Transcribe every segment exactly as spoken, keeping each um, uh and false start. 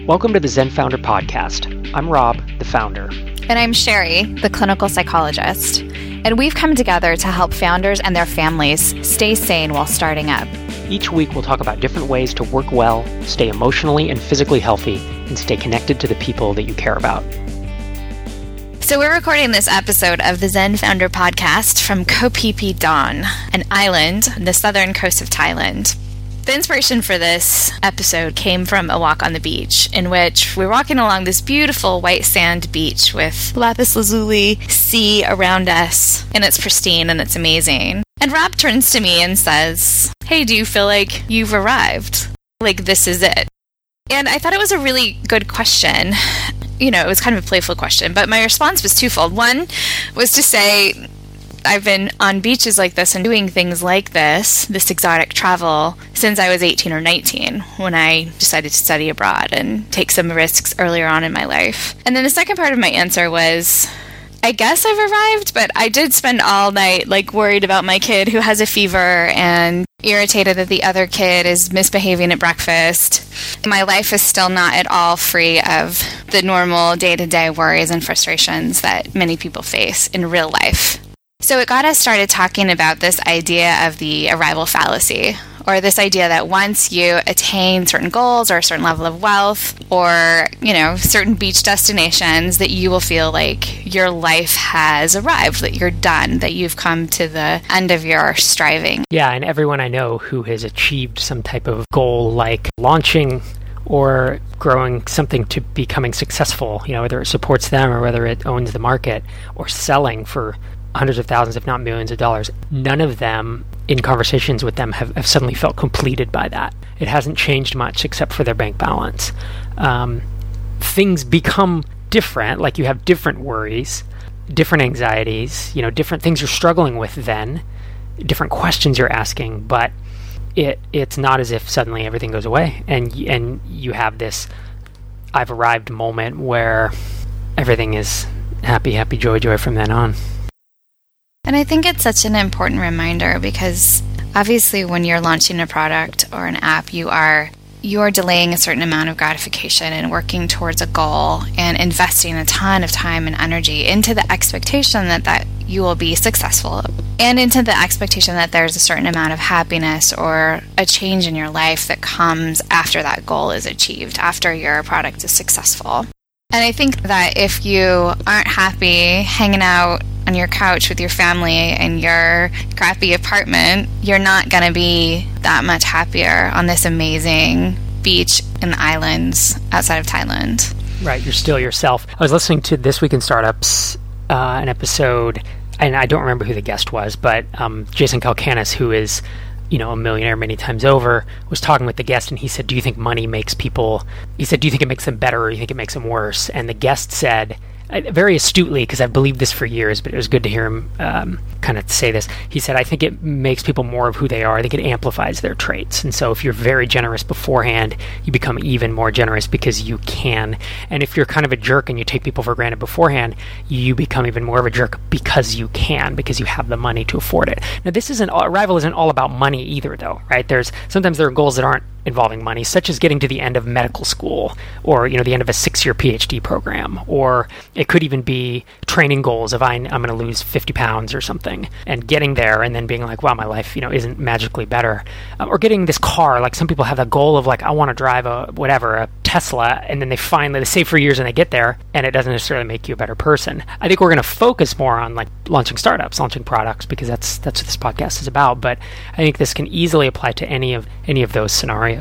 Welcome to the Zen Founder Podcast. I'm Rob, the founder. And I'm Sherry, the clinical psychologist. And we've come together to help founders and their families stay sane while starting up. Each week we'll talk about different ways to work well, stay emotionally and physically healthy, and stay connected to the people that you care about. So we're recording this episode of the Zen Founder Podcast from Koh Phi Phi Don, an island on the southern coast of Thailand. The inspiration for this episode came from a walk on the beach, in which we're walking along this beautiful white sand beach with lapis lazuli sea around us, and it's pristine and it's amazing. And Rob turns to me and says, "Hey, do you feel like you've arrived? Like this is it?" And I thought it was a really good question. You know, it was kind of a playful question, but my response was twofold. One was to say, I've been on beaches like this and doing things like this, this exotic travel, since I was eighteen or nineteen, when I decided to study abroad and take some risks earlier on in my life. And then the second part of my answer was, I guess I've arrived, but I did spend all night like worried about my kid who has a fever and irritated that the other kid is misbehaving at breakfast. My life is still not at all free of the normal day-to-day worries and frustrations that many people face in real life. So it got us started talking about this idea of the arrival fallacy, or this idea that once you attain certain goals or a certain level of wealth or, you know, certain beach destinations, that you will feel like your life has arrived, that you're done, that you've come to the end of your striving. Yeah, and everyone I know who has achieved some type of goal like launching or growing something to becoming successful, you know, whether it supports them or whether it owns the market or selling for hundreds of thousands, if not millions of dollars, none of them in conversations with them have, have suddenly felt completed by that. It hasn't changed much except for their bank balance. Um, things become different, like you have different worries, different anxieties, you know, different things you're struggling with then, different questions you're asking, but it it's not as if suddenly everything goes away and and you have this I've arrived moment where everything is happy, happy, joy, joy from then on. And I think it's such an important reminder because obviously when you're launching a product or an app, you are you are delaying a certain amount of gratification and working towards a goal and investing a ton of time and energy into the expectation that, that you will be successful and into the expectation that there's a certain amount of happiness or a change in your life that comes after that goal is achieved, after your product is successful. And I think that if you aren't happy hanging out on your couch with your family in your crappy apartment, you're not going to be that much happier on this amazing beach in the islands outside of Thailand. Right, you're still yourself. I was listening to This Week in Startups, uh, an episode, and I don't remember who the guest was, but um, Jason Calacanis, who is, you know, a millionaire many times over, was talking with the guest, and he said, do you think money makes people, he said, do you think it makes them better or do you think it makes them worse? And the guest said, very astutely, because I've believed this for years, but it was good to hear him um, kind of say this. He said, I think it makes people more of who they are. I think it amplifies their traits. And so if you're very generous beforehand, you become even more generous because you can. And if you're kind of a jerk and you take people for granted beforehand, you become even more of a jerk because you can, because you have the money to afford it. Now, this isn't, Arrival isn't all about money either, though, right? There's sometimes there are goals that aren't involving money, such as getting to the end of medical school or, you know, the end of a six-year P H D program, or it could even be training goals of I, I'm going to lose fifty pounds or something and getting there and then being like, wow, my life, you know, isn't magically better. Um, or getting this car, like some people have that goal of like, I want to drive a whatever, a Tesla, and then they finally, they save for years and they get there and it doesn't necessarily make you a better person. I think we're going to focus more on like launching startups, launching products, because that's that's what this podcast is about. But I think this can easily apply to any of any of those scenarios.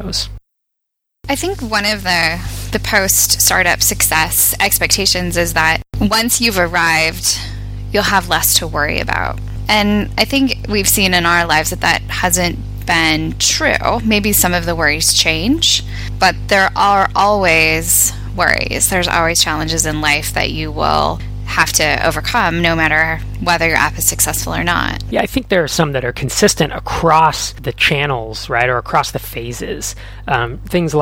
I think one of the the post-startup success expectations is that once you've arrived, you'll have less to worry about. And I think we've seen in our lives that that hasn't been true. Maybe some of the worries change, but there are always worries. There's always challenges in life that you will have to overcome no matter whether your app is successful or not. Yeah, I think there are some that are consistent across the channels, right, or across the phases. Um, things like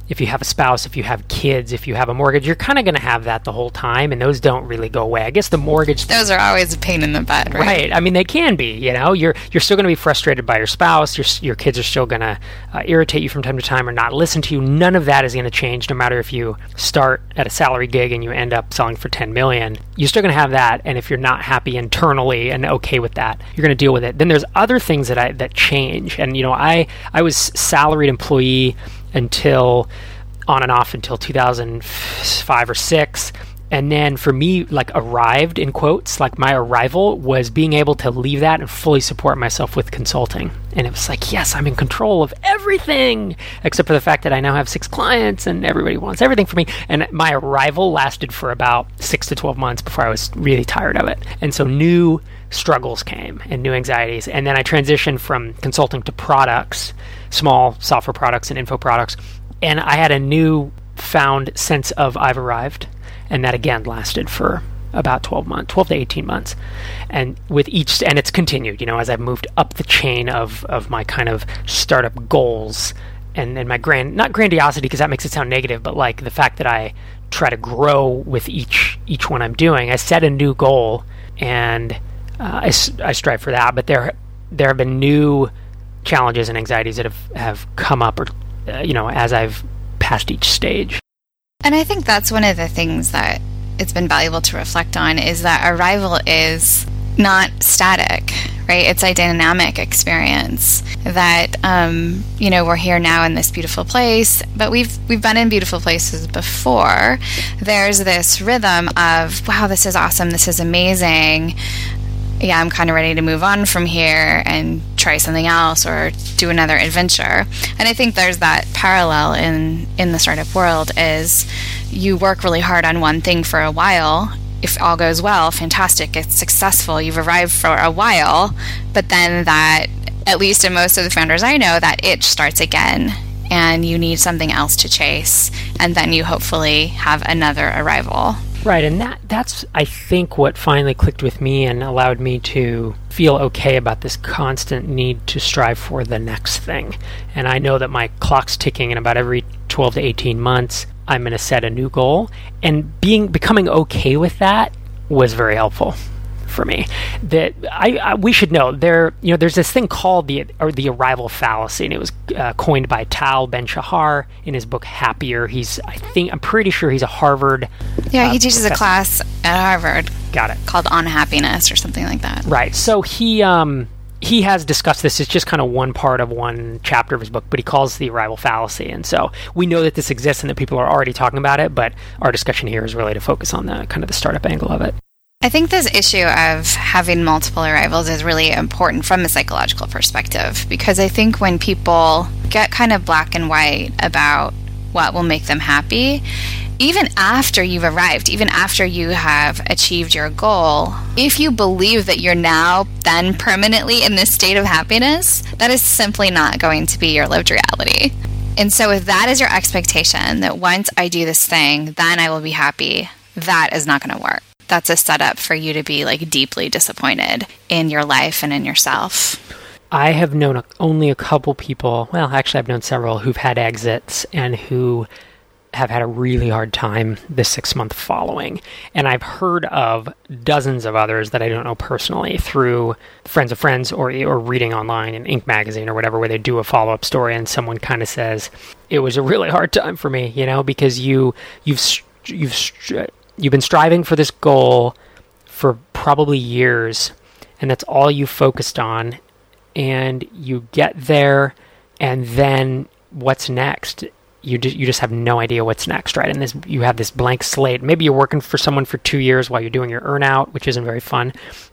if you have a spouse, if you have kids, if you have a mortgage, you're kind of going to have that the whole time, and those don't really go away. I guess the mortgage... Those are always a pain in the butt, right? Right. I mean, they can be, you know. You're you're still going to be frustrated by your spouse. Your, your kids are still going to uh, irritate you from time to time or not listen to you. None of that is going to change, no matter if you start at a salary gig and you end up selling for ten million dollars. You're still going to have that, and if you're not happy internally and okay with that, you're going to deal with it. Then there's other things that I that change. And, you know, I, I was salaried employee until on and off until two thousand five or six. And then for me, like arrived in quotes, like my arrival was being able to leave that and fully support myself with consulting. And it was like, yes, I'm in control of everything, except for the fact that I now have six clients and everybody wants everything from me. And my arrival lasted for about six to twelve months before I was really tired of it. And so new struggles came and new anxieties. And then I transitioned from consulting to products, small software products and info products. And I had a new found sense of I've arrived. And that again lasted for about twelve months, twelve to eighteen months. And with each, and it's continued, you know, as I've moved up the chain of, of my kind of startup goals and, and my grand, not grandiosity because that makes it sound negative, but like the fact that I try to grow with each, each one I'm doing. I set a new goal and uh, I, I strive for that, but there, there have been new challenges and anxieties that have, have come up or, uh, you know, as I've passed each stage. And I think that's one of the things that it's been valuable to reflect on is that arrival is not static, right? It's a dynamic experience that, um, you know, we're here now in this beautiful place, but we've we've been in beautiful places before. There's this rhythm of, wow, this is awesome, this is amazing. Yeah, I'm kind of ready to move on from here and try something else or do another adventure. And I think there's that parallel in, in the startup world is you work really hard on one thing for a while. If all goes well, fantastic, it's successful, you've arrived for a while, but then that, at least in most of the founders I know, that itch starts again and you need something else to chase, and then you hopefully have another arrival. Right, and that that's, I think, what finally clicked with me and allowed me to feel okay about this constant need to strive for the next thing. And I know that my clock's ticking, and about every twelve to eighteen months, I'm going to set a new goal. And being becoming okay with that was very helpful for me. That I, I we should know there. You know, there's this thing called the or the arrival fallacy, and it was uh, coined by Tal Ben-Shahar in his book Happier. He's, I think, I'm pretty sure he's a Harvard. Yeah, he uh, teaches professor. a class at Harvard. Got it. Called On Happiness or something like that. Right. So he um he has discussed this. It's just kind of one part of one chapter of his book, but he calls it the arrival fallacy. And so we know that this exists and that people are already talking about it, but our discussion here is really to focus on the kind of the startup angle of it. I think this issue of having multiple arrivals is really important from a psychological perspective, because I think when people get kind of black and white about what will make them happy, even after you've arrived, even after you have achieved your goal, if you believe that you're now then permanently in this state of happiness, that is simply not going to be your lived reality. And so if that is your expectation, that once I do this thing, then I will be happy, that is not going to work. That's a setup for you to be like deeply disappointed in your life and in yourself. I have known a, only a couple people, well, actually I've known several who've had exits and who have had a really hard time the six month following. And I've heard of dozens of others that I don't know personally through friends of friends or or reading online in Inc magazine or whatever, where they do a follow-up story and someone kind of says, it was a really hard time for me, you know, because you, you've, you've, you've been striving for this goal for probably years, and that's all you focused on, and you get there, and then what's next? You just, you just have no idea what's next, right? And this, you have this blank slate. Maybe you're working for someone for two years while you're doing your earn-out, which isn't very fun.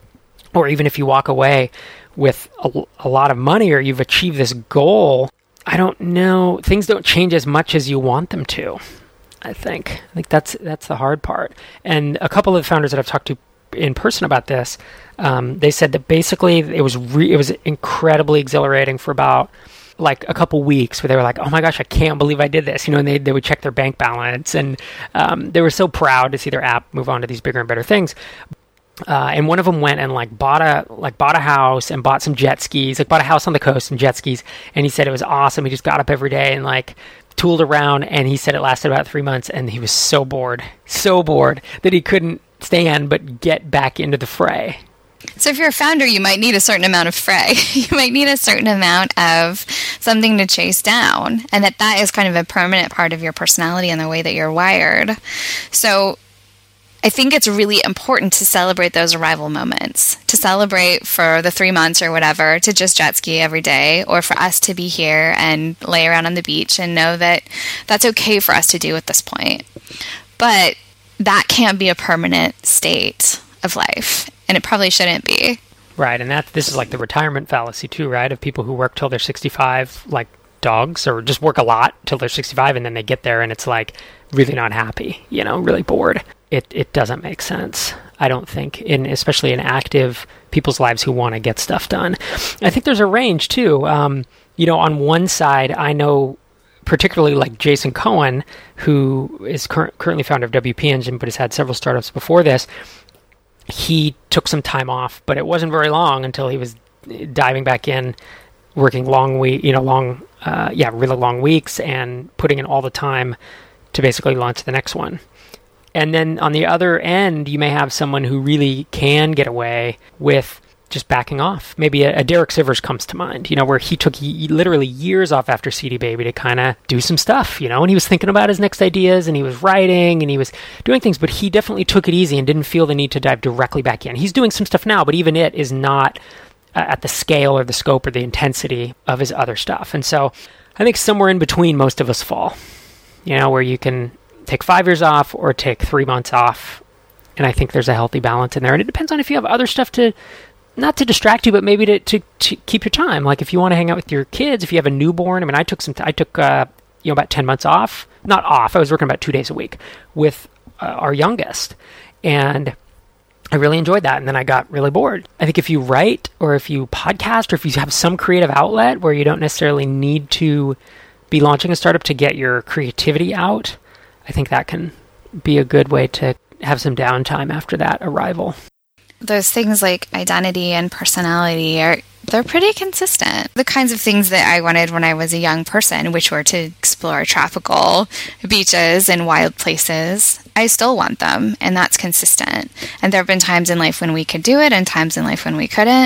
Or even if you walk away with a, a lot of money or you've achieved this goal, I don't know, things don't change as much as you want them to. I think. I think that's that's the hard part. And a couple of founders that I've talked to in person about this, um, they said that basically it was re- it was incredibly exhilarating for about like a couple weeks, where they were like, "Oh my gosh, I can't believe I did this!" You know, and they they would check their bank balance, and um, they were so proud to see their app move on to these bigger and better things. Uh, and one of them went and like bought a like bought a house and bought some jet skis, like bought a house on the coast and jet skis. And he said it was awesome. He just got up every day and like tooled around, and he said it lasted about three months, and he was so bored, so bored that he couldn't stand but get back into the fray. So if you're a founder, you might need a certain amount of fray. You might need a certain amount of something to chase down, and that that is kind of a permanent part of your personality and the way that you're wired. So I think it's really important to celebrate those arrival moments, to celebrate for the three months or whatever, to just jet ski every day, or for us to be here and lay around on the beach and know that that's okay for us to do at this point. But that can't be a permanent state of life, and it probably shouldn't be. Right, and that this is like the retirement fallacy too, right? Of people who work till they're sixty-five, like dogs, or just work a lot till they're sixty-five, and then they get there and it's like really not happy, you know, really bored. It it doesn't make sense, I don't think, in especially in active people's lives who want to get stuff done. I think there's a range too. Um, you know, on one side, I know particularly like Jason Cohen, who is cur- currently founder of W P Engine, but has had several startups before this. He took some time off, but it wasn't very long until he was diving back in, working long week, you know, long, uh, yeah, really long weeks, and putting in all the time to basically launch the next one. And then on the other end, you may have someone who really can get away with just backing off. Maybe a, a Derek Sivers comes to mind, you know, where he took y- literally years off after C D Baby to kind of do some stuff, you know, and he was thinking about his next ideas, and he was writing, and he was doing things, but he definitely took it easy and didn't feel the need to dive directly back in. He's doing some stuff now, but even it is not uh, at the scale or the scope or the intensity of his other stuff. And so I think somewhere in between most of us fall, you know, where you can take five years off or take three months off. And I think there's a healthy balance in there. And it depends on if you have other stuff to, not to distract you, but maybe to, to, to keep your time. Like if you want to hang out with your kids, if you have a newborn. I mean, I took some, t- I took, uh, you know, about ten months off, not off. I was working about two days a week with uh, our youngest. And I really enjoyed that. And then I got really bored. I think if you write or if you podcast or if you have some creative outlet where you don't necessarily need to be launching a startup to get your creativity out, I think that can be a good way to have some downtime after that arrival. Those things like identity and personality are, they're pretty consistent. The kinds of things that I wanted when I was a young person, which were to explore tropical beaches and wild places, I still want them, and that's consistent. And there have been times in life when we could do it and times in life when we couldn't.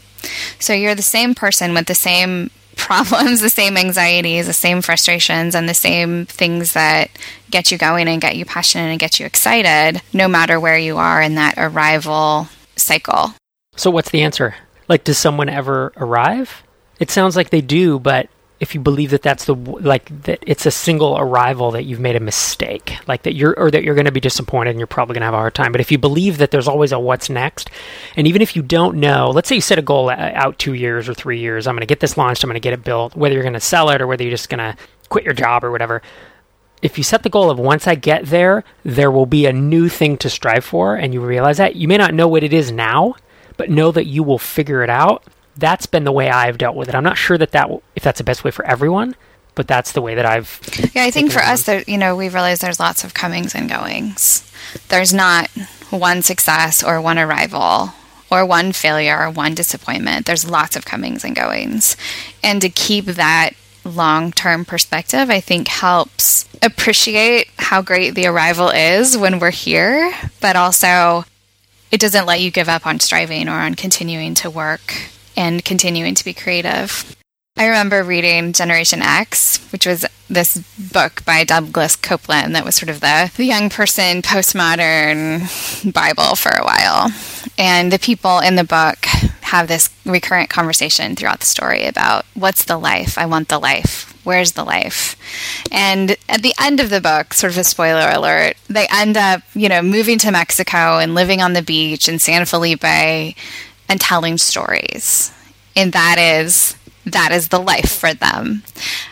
So you're the same person with the same problems, the same anxieties, the same frustrations, and the same things that get you going and get you passionate and get you excited, no matter where you are in that arrival cycle. So what's the answer? Like, does someone ever arrive? It sounds like they do, but if you believe that that's the, like, that it's a single arrival, that you've made a mistake, like that you're, or that you're going to be disappointed and you're probably going to have a hard time. But if you believe that there's always a what's next, and even if you don't know, let's say you set a goal out two years or three years, I'm going to get this launched, I'm going to get it built, whether you're going to sell it or whether you're just going to quit your job or whatever. If you set the goal of once I get there, there will be a new thing to strive for, and you realize that, you may not know what it is now, but know that you will figure it out. That's been the way I've dealt with it. I'm not sure that, that w- if that's the best way for everyone, but that's the way that I've... Yeah, I think for us, there, you know, we've realized there's lots of comings and goings. There's not one success or one arrival or one failure or one disappointment. There's lots of comings and goings. And to keep that long-term perspective, I think helps appreciate how great the arrival is when we're here, but also it doesn't let you give up on striving or on continuing to work and continuing to be creative. I remember reading Generation X, which was this book by Douglas Copeland that was sort of the, the young person postmodern Bible for a while. And the people in the book have this recurrent conversation throughout the story about what's the life? I want the life. Where's the life? And at the end of the book, sort of a spoiler alert, they end up, you know, moving to Mexico and living on the beach in San Felipe and telling stories. And that is that is the life for them.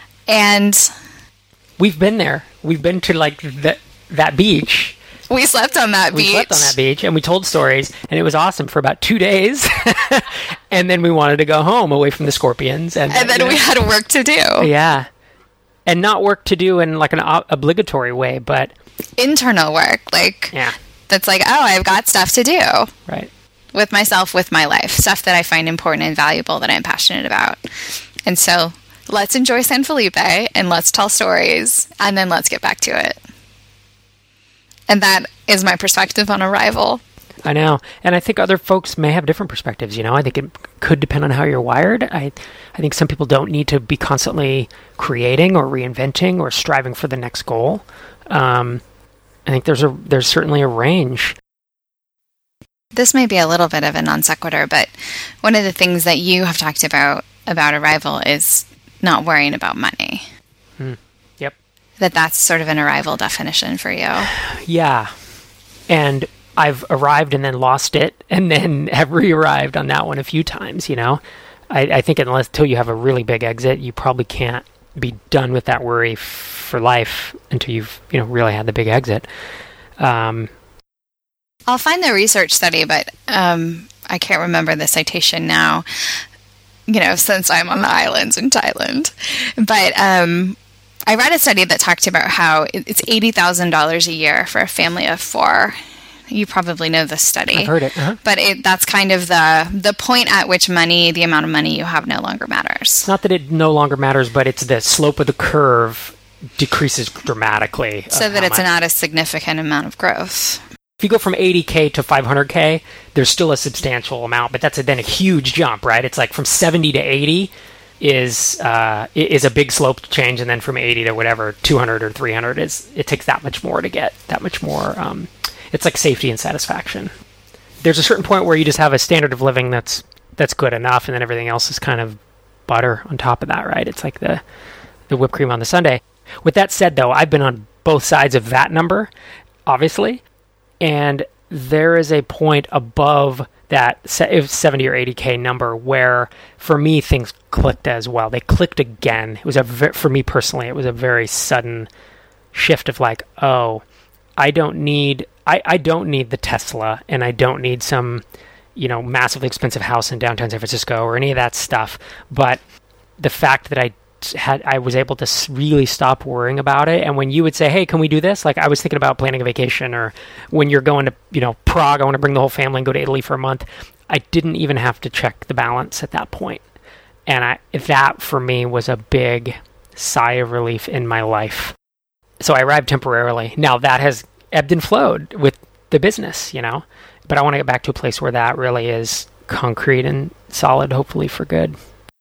And we've been there. We've been to like the, that beach. We slept on that we beach. We slept on that beach, and we told stories, and it was awesome for about two days. And then we wanted to go home away from the scorpions. And, and then you know, we had work to do. Yeah. And not work to do in like an o- obligatory way, but... internal work. Like, yeah. That's like, oh, I've got stuff to do. Right. With myself, with my life. Stuff that I find important and valuable that I'm passionate about. And so let's enjoy San Felipe and let's tell stories and then let's get back to it. And that is my perspective on Arrival. I know. And I think other folks may have different perspectives, you know. I think it could depend on how you're wired. I I think some people don't need to be constantly creating or reinventing or striving for the next goal. Um, I think there's a there's certainly a range. This may be a little bit of a non sequitur, but one of the things that you have talked about about Arrival is not worrying about money. Hmm. Yep. That that's sort of an Arrival definition for you. Yeah. And I've arrived and then lost it, and then have re-arrived on that one a few times, you know? I, I think unless until you have a really big exit, you probably can't be done with that worry f- for life until you've, you know, really had the big exit. Um, I'll find the research study, but um, I can't remember the citation now, you know, since I'm on the islands in Thailand. But um, I read a study that talked about how it's eighty thousand dollars a year for a family of four. You probably know this study. I've heard it. Uh-huh. But it, that's kind of the the point at which money, the amount of money you have no longer matters. It's not that it no longer matters, but it's the slope of the curve decreases dramatically. So that it's much. Not a significant amount of growth. If you go from eighty K to five hundred K, there's still a substantial amount, but that's a, then a huge jump, right? It's like from seventy to eighty is uh, is a big slope change, and then from eighty to whatever, two hundred or three hundred, is it takes that much more to get that much more... Um, It's like safety and satisfaction. There's a certain point where you just have a standard of living that's that's good enough, and then everything else is kind of butter on top of that, right? It's like the the whipped cream on the sundae. With that said, though, I've been on both sides of that number, obviously, and there is a point above that seventy or eighty K number where, for me, things clicked as well. They clicked again. It was a for me personally, it was a very sudden shift of like, oh, I don't need. I, I don't need the Tesla, and I don't need some, you know, massively expensive house in downtown San Francisco or any of that stuff. But the fact that I had, I was able to really stop worrying about it. And when you would say, "Hey, can we do this?" Like I was thinking about planning a vacation, or when you're going to, you know, Prague, I want to bring the whole family and go to Italy for a month. I didn't even have to check the balance at that point, and I that for me was a big sigh of relief in my life. So I arrived temporarily. Now that has ebbed and flowed with the business, you know, but I want to get back to a place where that really is concrete and solid, hopefully for good.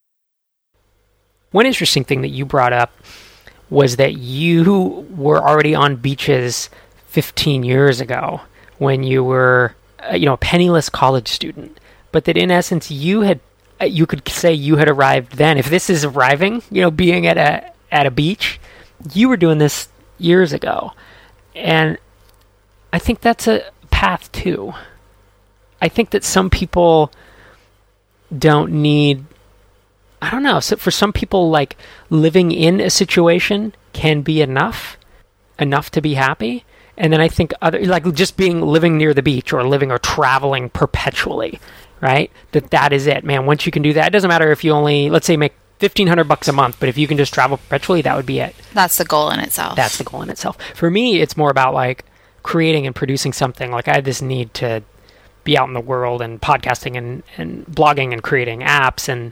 One interesting thing that you brought up was that you were already on beaches fifteen years ago when you were, uh, you know, a penniless college student, but that in essence you had, uh, you could say you had arrived then. If this is arriving, you know, being at a at a beach, you were doing this years ago, and I think that's a path too. I think that some people don't need, I don't know, so for some people, like, living in a situation can be enough, enough to be happy. And then I think other, like just being, living near the beach or living or traveling perpetually, right? That that is it, man. Once you can do that, it doesn't matter if you only, let's say, make fifteen hundred bucks a month, but if you can just travel perpetually, that would be it. That's the goal in itself. That's the goal in itself. For me, it's more about like creating and producing something. Like I had this need to be out in the world and podcasting and, and blogging and creating apps and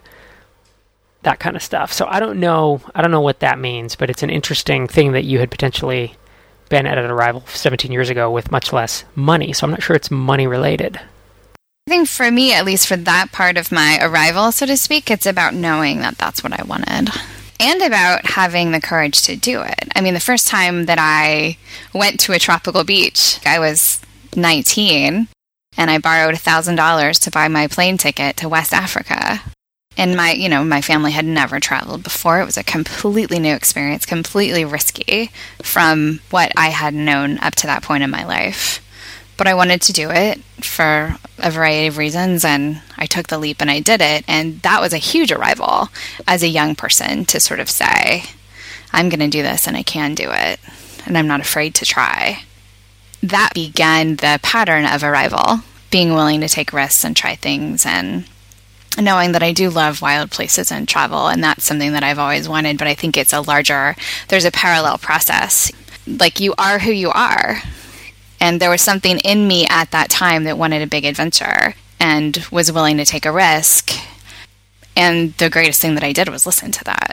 that kind of stuff. So I don't know, I don't know what that means, but it's an interesting thing that you had potentially been at an Arrival seventeen years ago with much less money. So I'm not sure it's money related. I think for me, at least for that part of my arrival, so to speak, it's about knowing that that's what I wanted. And about having the courage to do it. I mean, the first time that I went to a tropical beach, I was nineteen, and I borrowed one thousand dollars to buy my plane ticket to West Africa. And my, you know, my family had never traveled before. It was a completely new experience, completely risky from what I had known up to that point in my life. But I wanted to do it for a variety of reasons, and I took the leap and I did it. And that was a huge arrival as a young person to sort of say, I'm going to do this and I can do it, and I'm not afraid to try. That began the pattern of arrival, being willing to take risks and try things, and knowing that I do love wild places and travel, and that's something that I've always wanted, but I think it's a larger, there's a parallel process. Like, you are who you are. And there was something in me at that time that wanted a big adventure and was willing to take a risk. And the greatest thing that I did was listen to that.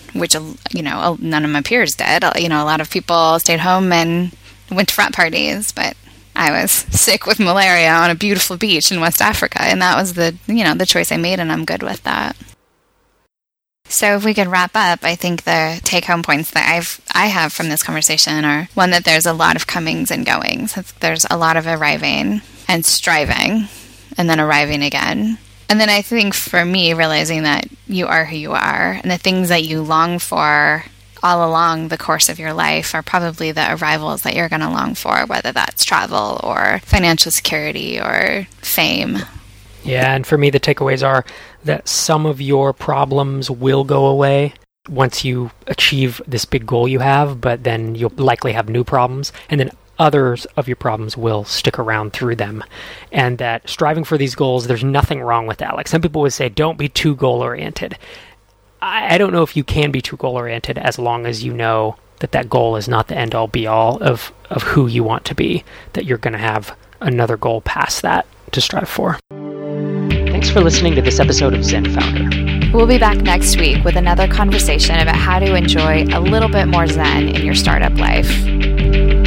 which, you know, none of my peers did. You know, a lot of people stayed home and went to frat parties, but I was sick with malaria on a beautiful beach in West Africa, and that was the, you know, the choice I made, and I'm good with that. So if we could wrap up, I think the take-home points that I've I have from this conversation are, one, that there's a lot of comings and goings. There's a lot of arriving and striving, and then arriving again. And then I think for me, realizing that you are who you are, and the things that you long for all along the course of your life are probably the arrivals that you're going to long for, whether that's travel or financial security or fame. Yeah, and for me, the takeaways are that some of your problems will go away once you achieve this big goal you have, but then you'll likely have new problems, and then others of your problems will stick around through them. And that striving for these goals, there's nothing wrong with that. Like some people would say, don't be too goal-oriented. I, I don't know if you can be too goal-oriented as long as you know that that goal is not the end-all, be-all of, of who you want to be, that you're going to have another goal past that to strive for. Thanks for listening to this episode of Zen Founder. We'll be back next week with another conversation about how to enjoy a little bit more Zen in your startup life.